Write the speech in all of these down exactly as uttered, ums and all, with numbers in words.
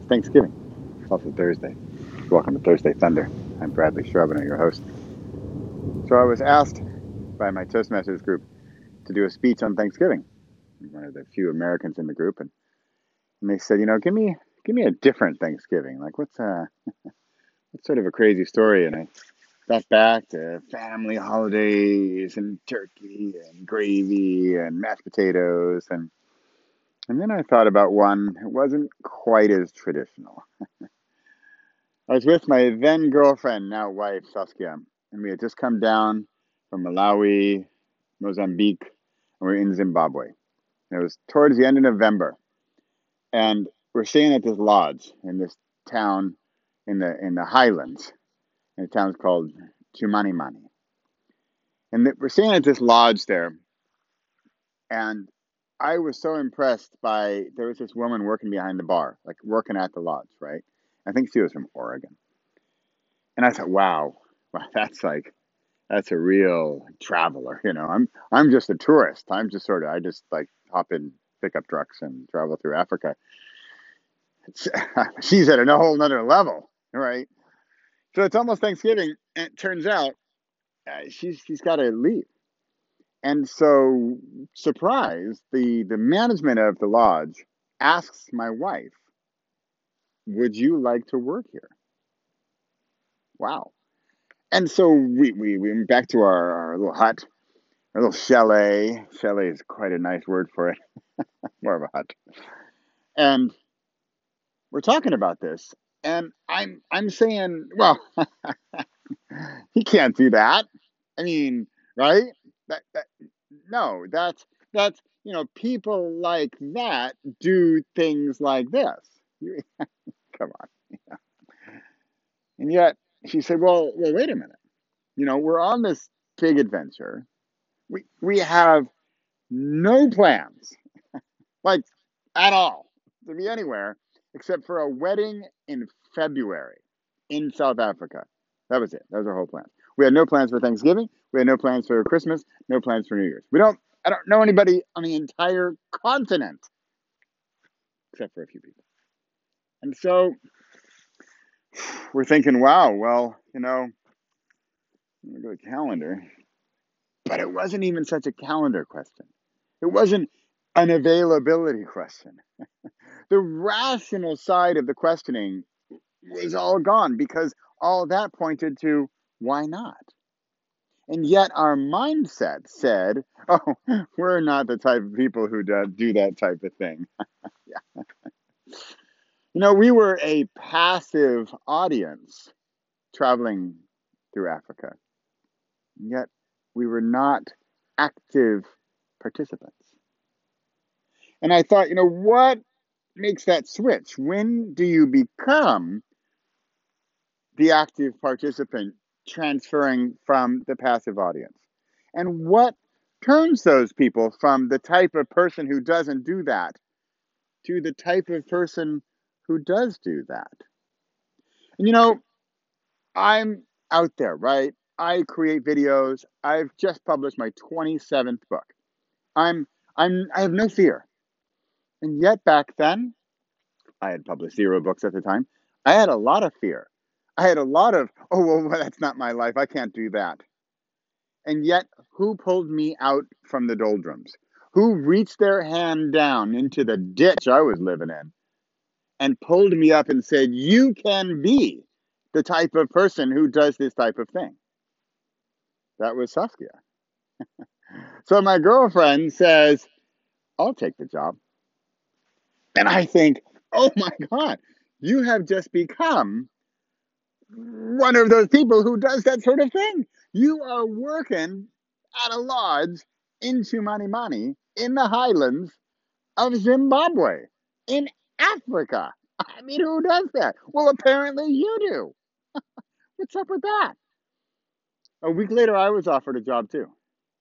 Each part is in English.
Thanksgiving. It's also Thursday. Welcome to Thursday Thunder. I'm Bradley Charbonneau, your host. So I was asked by my Toastmasters group to do a speech on Thanksgiving. I'm one of the few Americans in the group, and, and they said, you know, give me give me a different Thanksgiving. Like, what's uh, what's sort of a crazy story? And I thought back to family holidays and turkey and gravy and mashed potatoes, and and then I thought about one that wasn't quite as traditional. I was with my then girlfriend, now wife, Saskia, and we had just come down from Malawi, Mozambique, and we were in Zimbabwe. And it was towards the end of November, and we're staying at this lodge in this town in the in the highlands. And the town's called Chimanimani. And th- we're staying at this lodge there, and I was so impressed by there was this woman working behind the bar, like working at the lodge, right? I think she was from Oregon. And I thought, wow, wow, that's like that's a real traveler, you know. I'm I'm just a tourist. I'm just sort of I just like hop in pickup trucks and travel through Africa. It's, she's at a whole nother level, right? So it's almost Thanksgiving, and it turns out uh, she's she's got to leave. And so, surprise, the the management of the lodge asks my wife, "Would you like to work here?" Wow. And so we we, we went back to our, our little hut, our little chalet. Chalet is quite a nice word for it, more of a hut. And we're talking about this, and I'm I'm saying, well, he can't do that. I mean, right? That, that no, that's that's you know, people like that do things like this. You, come on. And yet she said, well, well, wait a minute. You know, we're on this big adventure. We we have no plans, like at all, to be anywhere except for a wedding in February in South Africa. That was it. That was our whole plan. We had no plans for Thanksgiving. We had no plans for Christmas. No plans for New Year's. We don't. I don't know anybody on the entire continent except for a few people. And so we're thinking, wow, well, you know, I'm gonna go to the calendar, but it wasn't even such a calendar question. It wasn't an availability question. The rational side of the questioning was all gone because all that pointed to why not? And yet our mindset said, oh, we're not the type of people who do, do that type of thing. Yeah. You know, we were a passive audience traveling through Africa, yet we were not active participants. And I thought, you know, what makes that switch? When do you become the active participant transferring from the passive audience? And what turns those people from the type of person who doesn't do that to the type of person who does do that? And you know, I'm out there, right? I create videos. I've just published my twenty-seventh book. I'm I'm I have no fear. And yet back then, I had published zero books at the time. I had a lot of fear. I had a lot of, oh, well, that's not my life. I can't do that. And yet, who pulled me out from the doldrums? Who reached their hand down into the ditch I was living in and pulled me up and said, you can be the type of person who does this type of thing? That was Saskia. So my girlfriend says, I'll take the job. And I think, oh my God, you have just become one of those people who does that sort of thing. You are working at a lodge in Chimanimani in the highlands of Zimbabwe, in Africa. I mean, who does that? Well, apparently you do. What's up with that? A week later, I was offered a job too.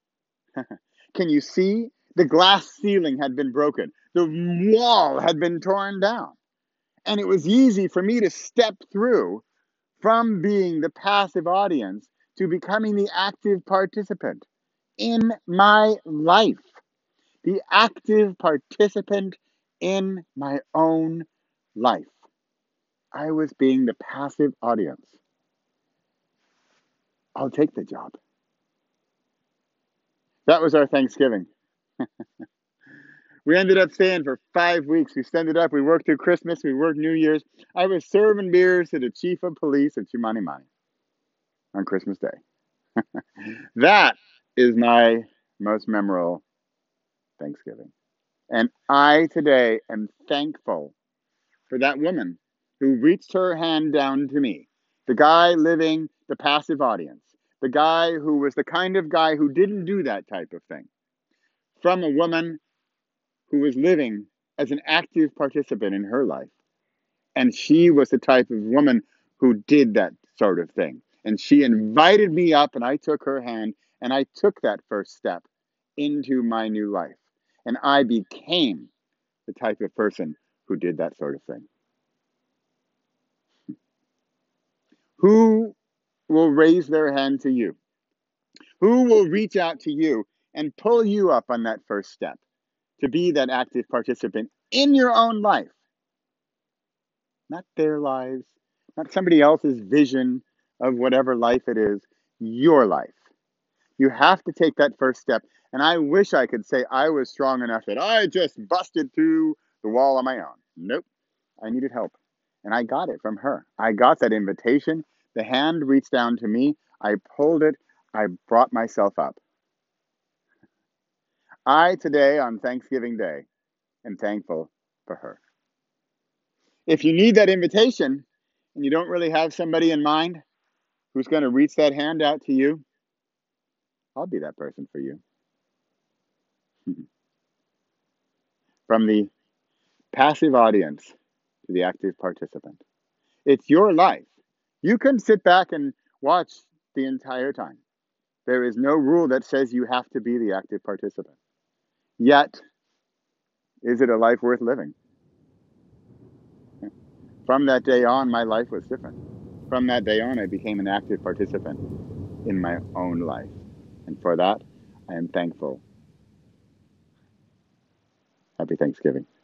Can you see? The glass ceiling had been broken. The wall had been torn down. And it was easy for me to step through from being the passive audience to becoming the active participant in my life, the active participant in my own life. I was being the passive audience. I'll take the job. That was our Thanksgiving. We ended up staying for five weeks. We ended up, we worked through Christmas, we worked New Year's. I was serving beers to the chief of police at Chumani on Christmas Day. That is my most memorable Thanksgiving. And I today am thankful for that woman who reached her hand down to me. The guy living the passive audience. The guy who was the kind of guy who didn't do that type of thing. From a woman who was living as an active participant in her life. And she was the type of woman who did that sort of thing. And she invited me up, and I took her hand, and I took that first step into my new life. And I became the type of person who did that sort of thing. Who will raise their hand to you? Who will reach out to you and pull you up on that first step to be that active participant in your own life? Not their lives, not somebody else's vision of whatever life it is, your life. You have to take that first step. And I wish I could say I was strong enough that I just busted through the wall on my own. Nope. I needed help. And I got it from her. I got that invitation. The hand reached down to me. I pulled it. I brought myself up. I, today, on Thanksgiving Day, am thankful for her. If you need that invitation and you don't really have somebody in mind who's going to reach that hand out to you, I'll be that person for you. From the passive audience to the active participant. It's your life. You can sit back and watch the entire time. There is no rule that says you have to be the active participant. Yet, is it a life worth living? From that day on, my life was different. From that day on, I became an active participant in my own life. And for that, I am thankful. Happy Thanksgiving.